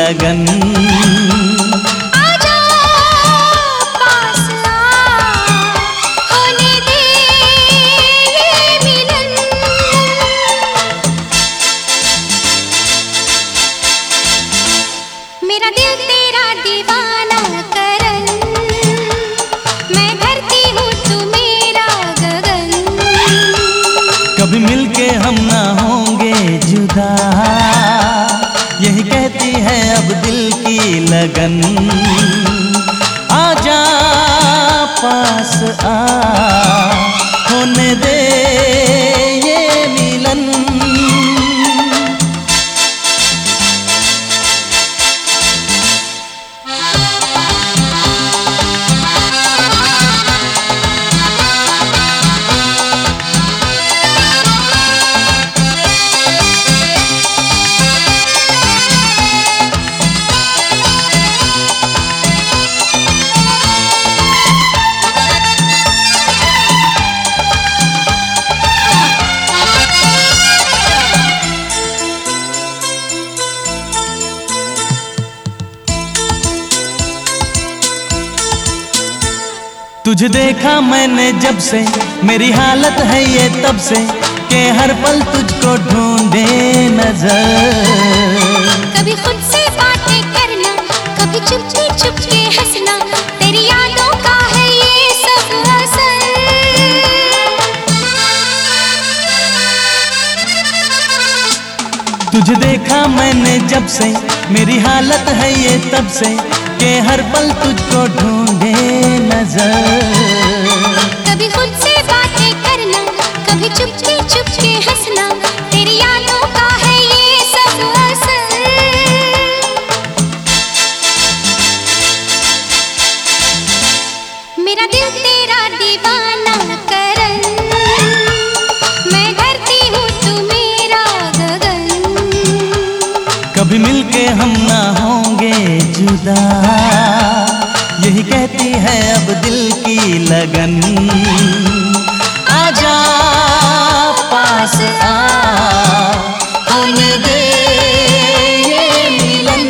लगन। आजा पास आ, होने दे ये मिलन। मेरा दिल तेरा दीवाना करन, मैं धरती हूँ तू मेरा गगन। कभी मिलके हम ना होंगे जुदा, यही कहती है अब दिल की लगन। आजा पास आ, होने दे ये मिलन। तुझे देखा मैंने जब से, मेरी हालत है ये तब से कि हर पल तुझको ढूंढे नजर। कभी खुद से बातें करना, कभी चुपके चुपके हंसना, तेरी यादों का है ये सब असर। तुझे देखा मैंने जब से, मेरी हालत है ये तब से कि हर पल तुझको ढूंढे नजर। कभी खुद से बातें करना, कभी चुपके चुपके हंसना, तेरी यादों का है ये सब असर। मेरा दिल तेरा दीवाना करन, मैं धरती हूँ तू मेरा गगन। कभी मिलके हम ना होंगे जुदा, यही कहती है अब दिल की लगन। आजा पास आ, होने दे ये मिलन।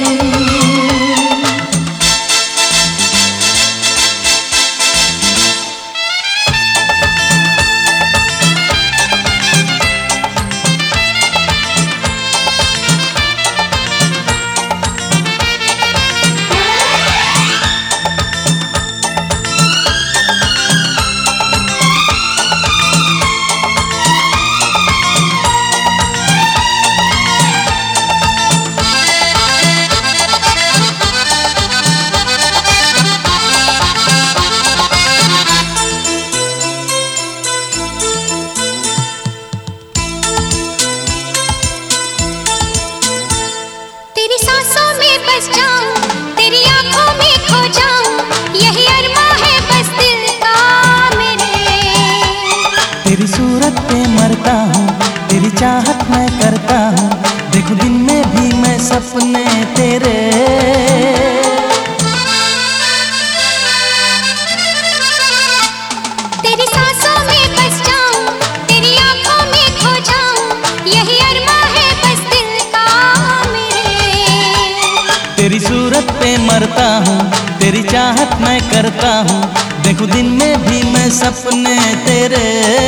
तेरी सांसों में बस जाऊं, तेरी आंखों में खो जाऊं, यही अरमां है बस दिल का मेरे। तेरी सूरत पे मरता हूँ, तेरी चाहत मैं करता हूँ, देखो दिन में भी मैं सपने तेरे। तेरी सांसों में बस जाऊं, तेरी आंखों में खो जाऊं, यही अरमां है बस दिल का मेरे। तेरी सूरत पे मरता हूँ, तेरी चाहत मैं करता हूँ, देखो दिन में भी मैं सपने तेरे।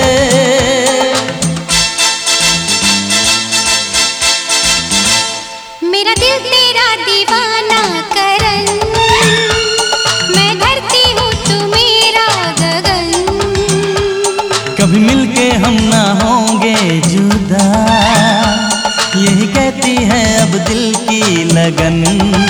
मेरा दिल तेरा दीवाना करन, मैं धरती हूँ तू मेरा गगन। कभी मिलके हम ना होंगे जुदा, यही कहती है अब दिल की लगन।